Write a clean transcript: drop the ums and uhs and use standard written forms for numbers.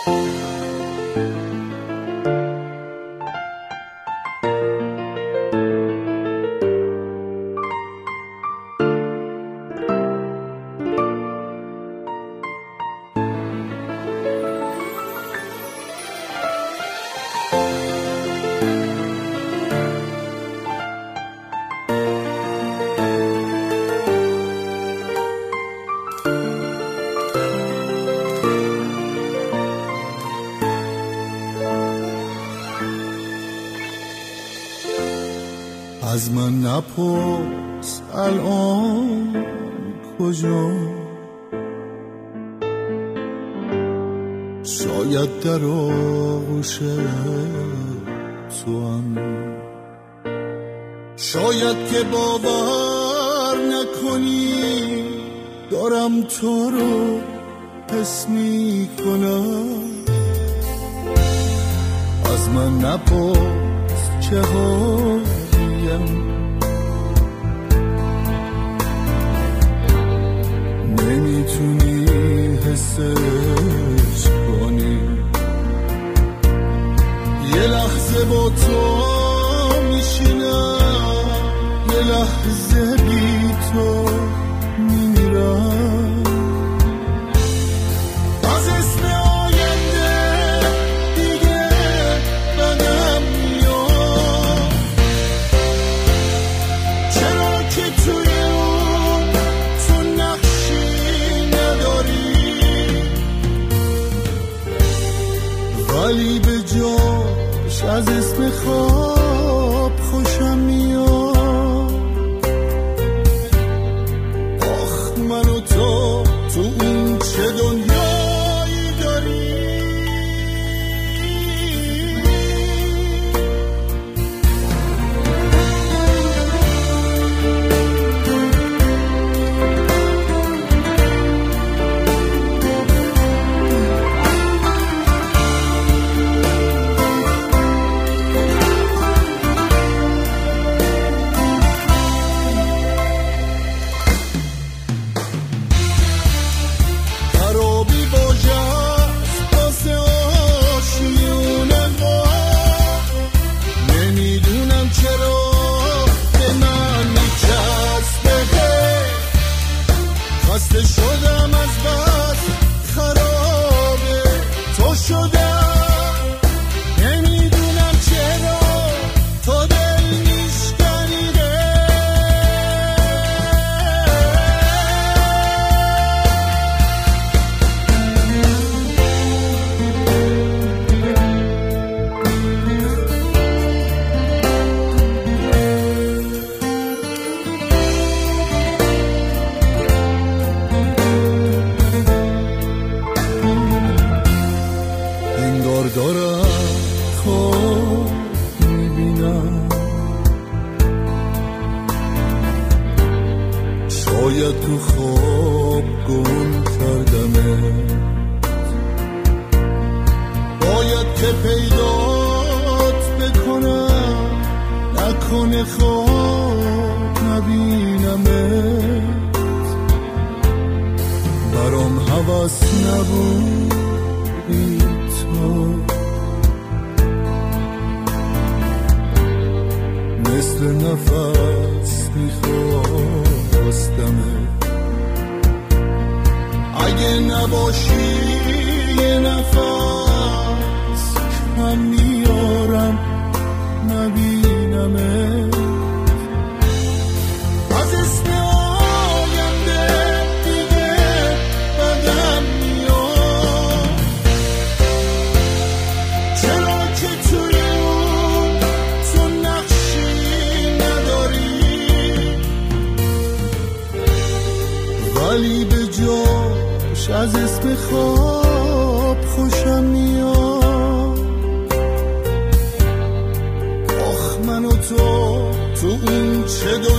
از من نپرس الان کجا، شاید در آغوش تو هم، شاید که باور نکنی دارم تو رو حس میکنم. از من نپرس چه حالیم، نمیتونی حسش کنی. یه لحظه با تو میشینم، یه لحظه بی تو میمیرم. از اسم آینده دیگه بدم میاد، چرا که توی اون تو نقشی نداری، ولی به جاش از اسم خواب خوشم میاد. آخ من و تو این چه دنیایی داری. خسته شدم از بس خرابه تو شدم، نمیدونم چرا تو دل میشکنیده. دارم خواب میبینم، شاید تو خواب گم کردمه، باید که پیدات بکنم، نکنه خواب نبینمت. برام هوس نبودی تو، مثل نفس میخواستمه. اگه نباشی یه نفس کم میارم نبینمه. از اسم آینده دیگه بدم میاد، چرا که توی اون تو نقشی نداری، ولی به جاش از اسم خواب خوشم میاد. آخ من و تو این چه